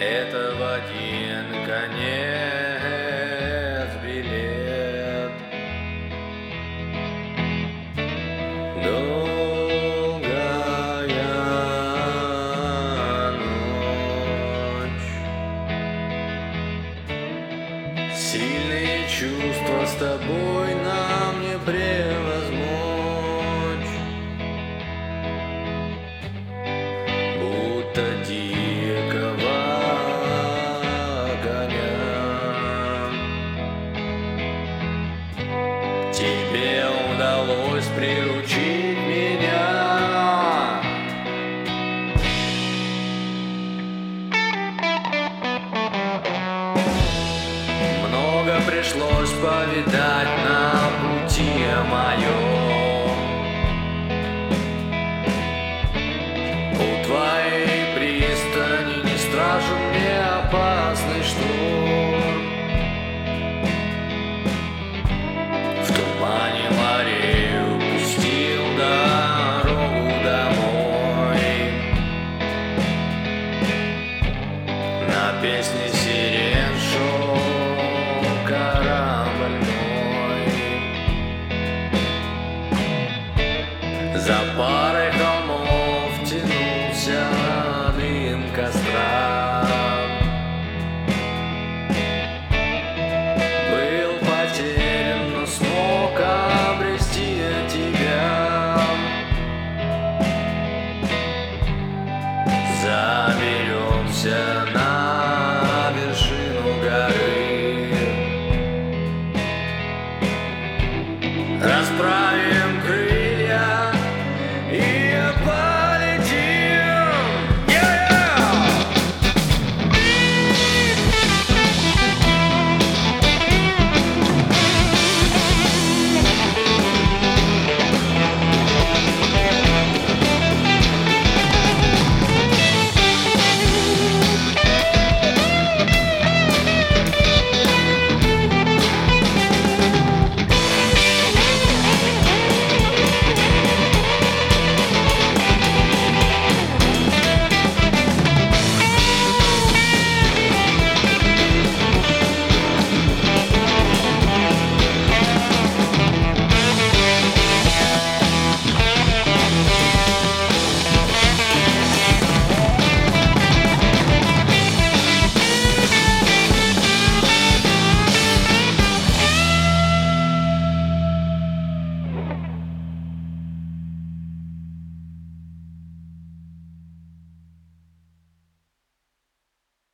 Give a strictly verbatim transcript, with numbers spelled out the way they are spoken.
Это в один конец билет. Долгая ночь, сильные чувства с тобой нам не превозмочь. Будто дикого коня тебе удалось приручить меня. Много пришлось повидать на пути моем. У твоей пристани не страшен мне опасный шторм. В тумане морей упустил дорогу домой. На песне сирен шел корабль мой. Запас